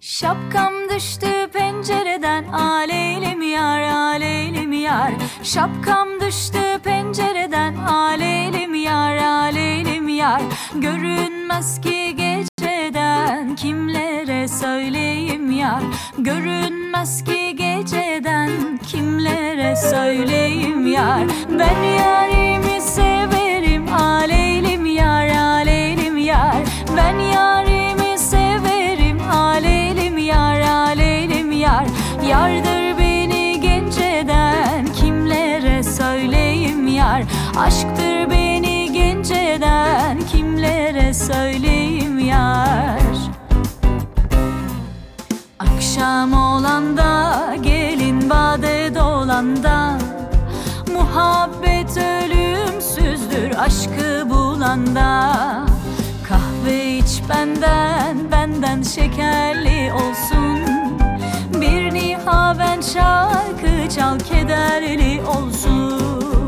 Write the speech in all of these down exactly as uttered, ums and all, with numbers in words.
Şapkam düştü pencereden, aleylim yar, aleylim yar. Şapkam düştü pencereden, aleylim yar, aleylim yar. Görünmez ki geceden, kimlere söyleyeyim yar. Görünmez ki geceden, kimlere söyleyeyim yar. Ben yarimi severim, aleylim yar, aleylim yar. Ben yarimi severim, aleylim yar, aleylim yar. Yardır beni genceden, kimlere söyleyeyim yar. Aşktır beni genceden, kimlere söyleyeyim yar. Akşam olanda, gelin bade dolanda, muhabbet ölümsüzdür aşkı bulanda. Kahve iç benden, benden şekerli olsun. Bir nihaven şarkı çal, kederli olsun.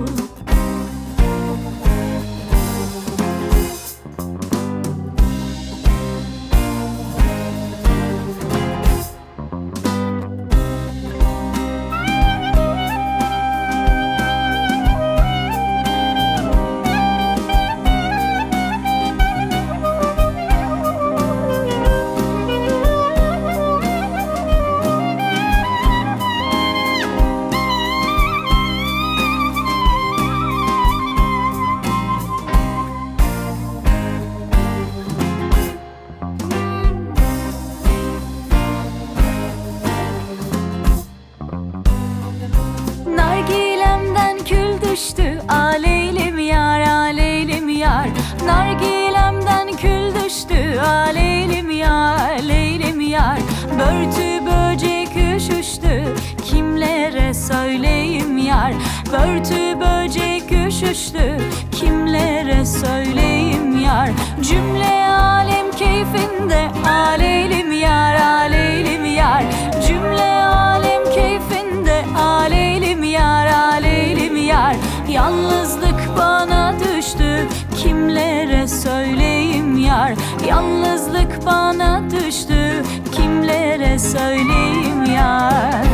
Nargilemden kül düştü, aleylim yar, aleylim yar. Nargilemden kül düştü, aleylim yar, leylim yar. Börtü böcek üşüştü, kimlere söyleyeyim yar. Börtü böcek üşüştü, kimlere söyleyeyim yar. Cümle alem keyfinde, aleylim yar, aleylim yar. Cümle alem keyfinde, aleylim yar, aleylim yar. Yalnızlık bana düştü, kimlere söyleyeyim yar. Yalnızlık bana düştü, kimlere söyleyeyim yar.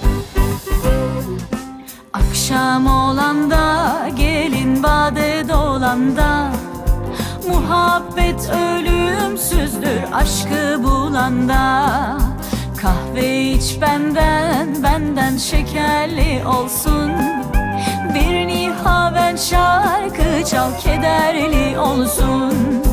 Akşam olanda, gelin bade dolanda, muhabbet ölümsüzdür aşkı bulanda. Kahve iç benden, benden şekerli olsun. Bir nihaven şarkı çal, kederli olsun.